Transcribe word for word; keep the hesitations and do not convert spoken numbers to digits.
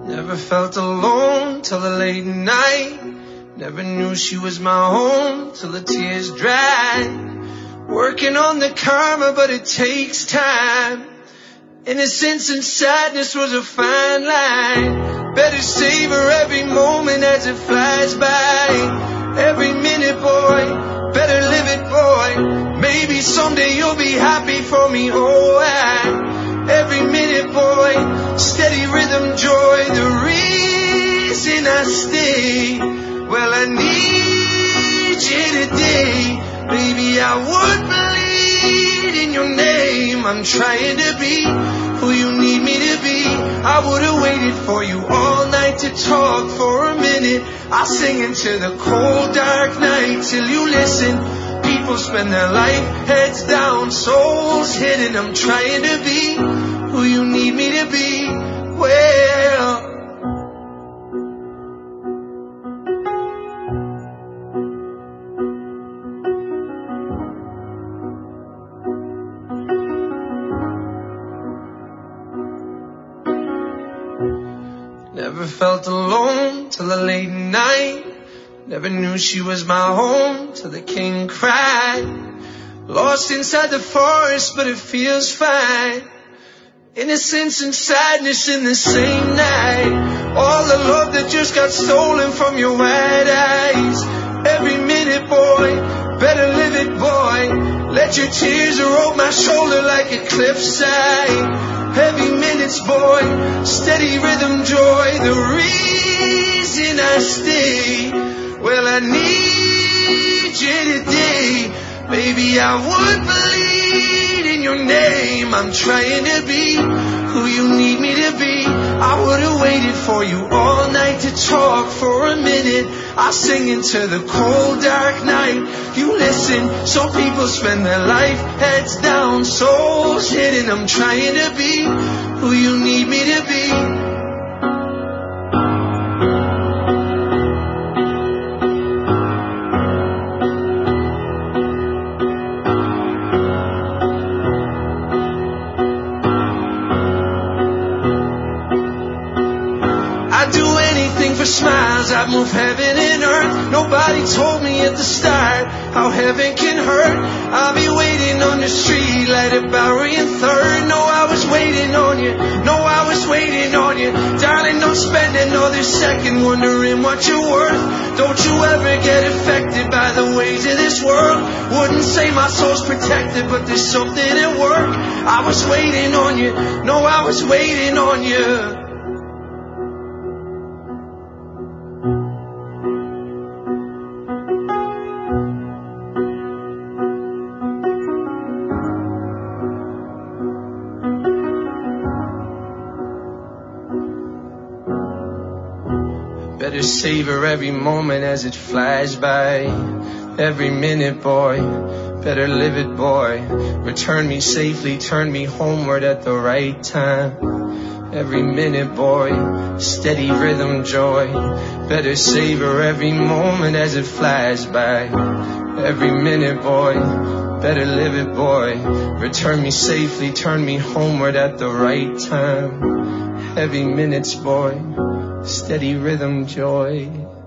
Never felt alone till the late night. Never knew she was my home till the tears dried. Working on the karma, but it takes time. Innocence and sadness was a fine line. Better savor every moment as it flies by. Every minute, boy, better live it, boy. Maybe someday you'll be happy for me, oh I. Every minute, boy, steady rhythm, joy. The reason I stay, well, I need you today. Baby, I would bleed in your name. I'm trying to be who you need me to be. I would've waited for you all night to talk for a minute. I sing into the cold dark night till you listen. People spend their life heads down, souls hidden. I'm trying to be who you need me to be. Well, never felt alone till the late night. Never knew she was my home till the king cried. Lost inside the forest, but it feels fine. Innocence and sadness in the same night. All the love that just got stolen from your wide eyes. Every minute, boy, better live it, boy. Let your tears roll my shoulder like a cliffside. Heavy minutes, boy, steady rhythm, joy. The reason I stay, well, I need you today. Baby, I would bleed in your name. I'm trying to be who you need me to be. I would've waited for you all night to talk for a minute. I sing into the cold dark night. You listen. Some people spend their life heads down, souls hidden. I'm trying to be who you need me to be. Smiles, I'd move heaven and earth. Nobody told me at the start how heaven can hurt. I'll be waiting on the street like a Bowery and Third. No, I was waiting on you. No, I was waiting on you. Darling, don't spend another second wondering what you're worth. Don't you ever get affected by the ways of this world. Wouldn't say my soul's protected, but there's something at work. I was waiting on you. No, I was waiting on you. Better savor every moment as it flies by. Every minute, boy, better live it, boy. Return me safely, turn me homeward at the right time. Every minute, boy, steady rhythm, joy. Better savor every moment as it flies by. Every minute, boy, better live it, boy. Return me safely, turn me homeward at the right time. Heavy minutes, boy, steady rhythm, joy.